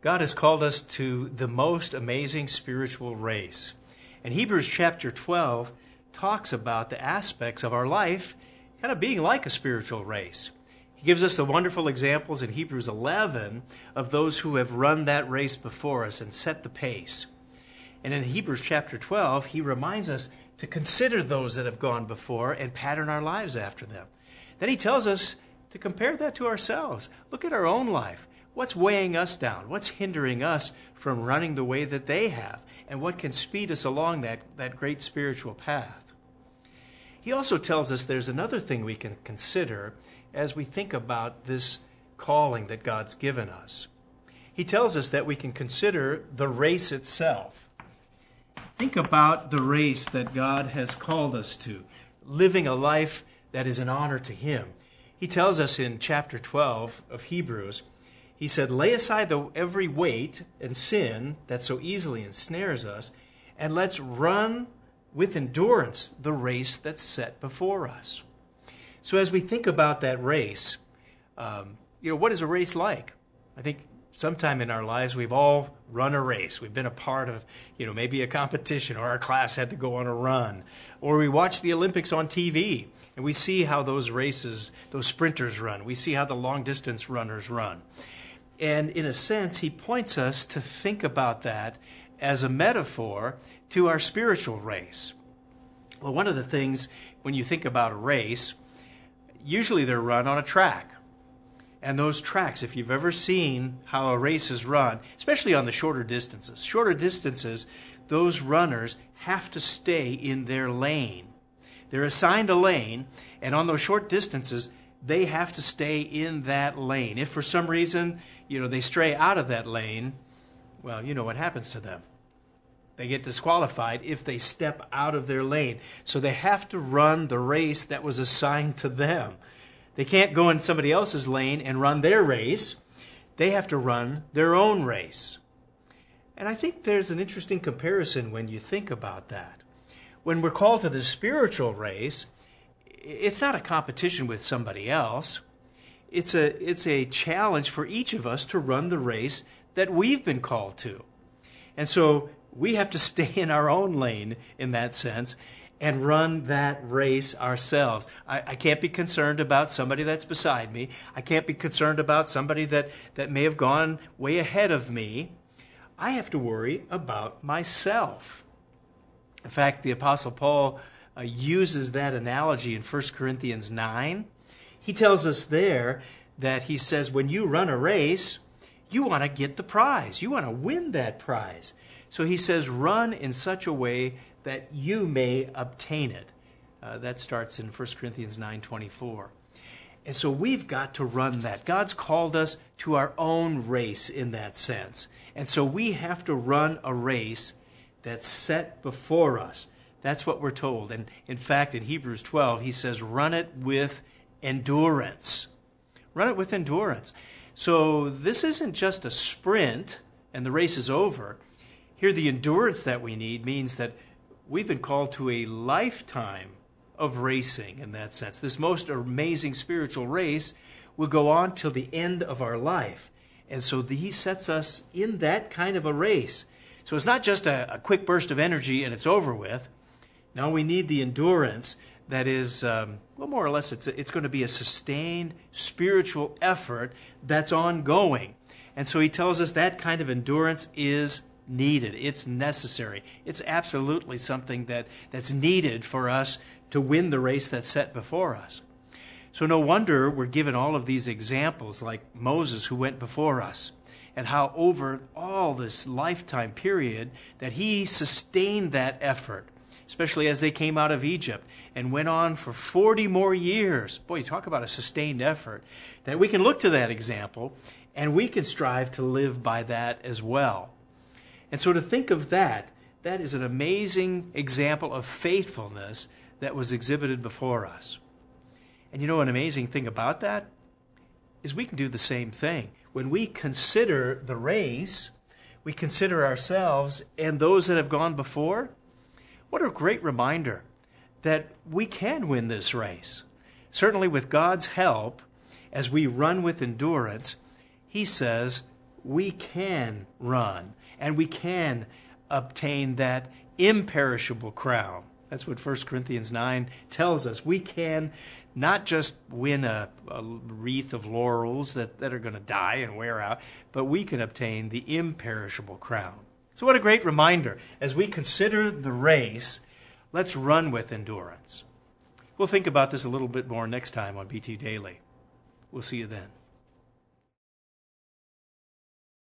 God has called us to the most amazing spiritual race. And Hebrews chapter 12 talks about the aspects of our life kind of being like a spiritual race. He gives us the wonderful examples in Hebrews 11 of those who have run that race before us and set the pace. And in Hebrews chapter 12, he reminds us to consider those that have gone before and pattern our lives after them. Then he tells us to compare that to ourselves. Look at our own life. What's weighing us down? What's hindering us from running the way that they have? And what can speed us along that great spiritual path? He also tells us there's another thing we can consider as we think about this calling that God's given us. He tells us that we can consider the race itself. Think about the race that God has called us to, living a life that is an honor to Him. He tells us in chapter 12 of Hebrews, he said, lay aside every weight and sin that so easily ensnares us, and let's run with endurance the race that's set before us. So as we think about that race, what is a race like? I think sometime in our lives we've all run a race. We've been a part of, maybe a competition, or our class had to go on a run. Or we watch the Olympics on TV, and we see how those races, those sprinters run. We see how the long-distance runners run. And in a sense, he points us to think about that as a metaphor to our spiritual race. Well, one of the things, when you think about a race, usually they're run on a track. And those tracks, if you've ever seen how a race is run, especially on the shorter distances, those runners have to stay in their lane. They're assigned a lane, and on those short distances, they have to stay in that lane. If for some reason, they stray out of that lane, well, you know what happens to them. They get disqualified if they step out of their lane. So they have to run the race that was assigned to them. They can't go in somebody else's lane and run their race. They have to run their own race. And I think there's an interesting comparison when you think about that. When we're called to the spiritual race, it's not a competition with somebody else. It's a challenge for each of us to run the race that we've been called to. And so we have to stay in our own lane in that sense and run that race ourselves. I can't be concerned about somebody that's beside me. I can't be concerned about somebody that may have gone way ahead of me. I have to worry about myself. In fact, the Apostle Paul uses that analogy in 1 Corinthians 9. He tells us there that he says, when you run a race, you want to get the prize. You want to win that prize. So he says, run in such a way that you may obtain it. That starts in 1 Corinthians 9:24. And so we've got to run that. God's called us to our own race in that sense. And so we have to run a race that's set before us. That's what we're told. And in fact, in Hebrews 12, he says, run it with endurance. Run it with endurance. So this isn't just a sprint and the race is over. Here, the endurance that we need means that we've been called to a lifetime of racing in that sense. This most amazing spiritual race will go on till the end of our life. And so he sets us in that kind of a race. So it's not just a quick burst of energy and it's over with. Now we need the endurance that is, more or less, it's going to be a sustained spiritual effort that's ongoing. And so he tells us that kind of endurance is needed. It's necessary. It's absolutely something that's needed for us to win the race that's set before us. So no wonder we're given all of these examples like Moses who went before us and how over all this lifetime period that he sustained that effort, especially as they came out of Egypt and went on for 40 more years. Boy, you talk about a sustained effort. That we can look to that example and we can strive to live by that as well. And so to think of that is an amazing example of faithfulness that was exhibited before us. And an amazing thing about that is we can do the same thing. When we consider the race, we consider ourselves and those that have gone before. What a great reminder that we can win this race. Certainly with God's help, as we run with endurance, he says we can run and we can obtain that imperishable crown. That's what 1 Corinthians 9 tells us. We can not just win a wreath of laurels that are going to die and wear out, but we can obtain the imperishable crown. So what a great reminder. As we consider the race, let's run with endurance. We'll think about this a little bit more next time on BT Daily. We'll see you then.